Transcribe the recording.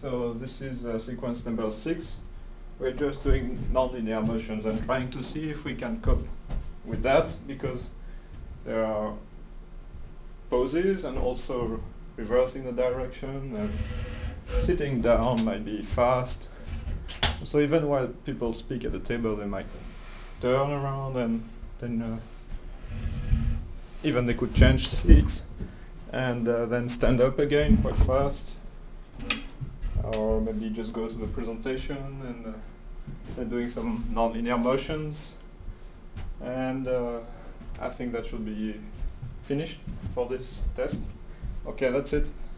So this is sequence number 6. We're just doing nonlinear motions and trying to see if we can cope with that, because there are poses and also reversing the direction, and sitting down might be fast. So even while people speak at the table, they might turn around and then even they could change seats and then stand up again quite fast, or maybe just go to the presentation and they're doing some nonlinear motions. And I think that should be finished for this test. Okay, that's it.